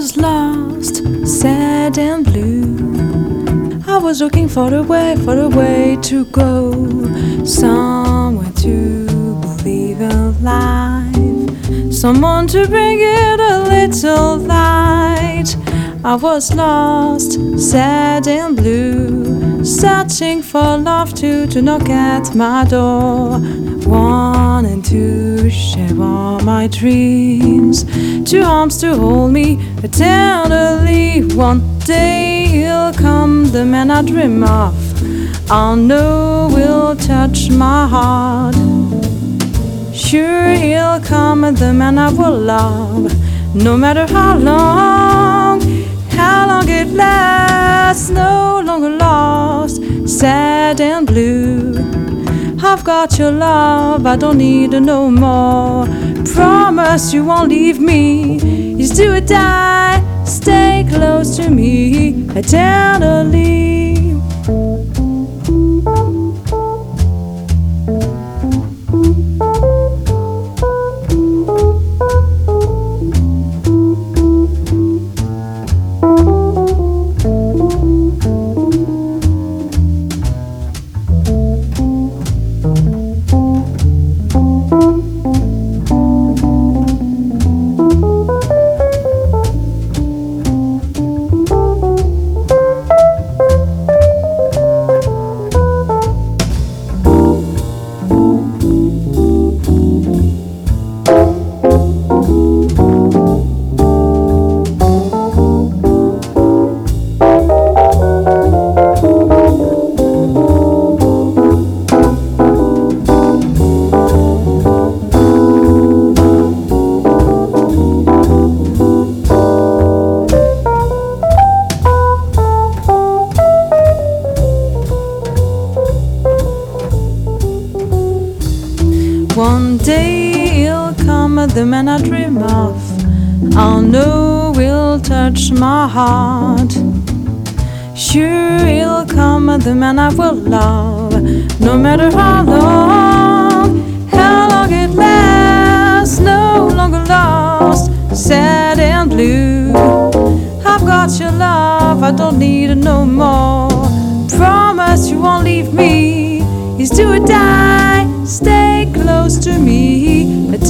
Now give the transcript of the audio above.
was lost, sad and blue. I was looking for a way to go, somewhere to believe in life, someone to bring it a little light. I was lost, sad and blue, searching for love to knock at my door, wanting to share all my dreams, two arms to hold me eternally. One day he'll come, the man I dream of, I'll know will touch my heart. Sure he'll come, the man I will love, no matter how long it lasts. No longer lost, sad and blue. I've got your love, I don't need it no more. Promise you won't leave me, it's do or die. Stay close to me eternally. One day he'll come, the man I dream of, I'll know will touch my heart. Sure he'll come, the man I will love, no matter how long it lasts. No longer lost, sad and blue. I've got your love, I don't need it no more. Promise you won't leave me, it's do or die. Stay close to me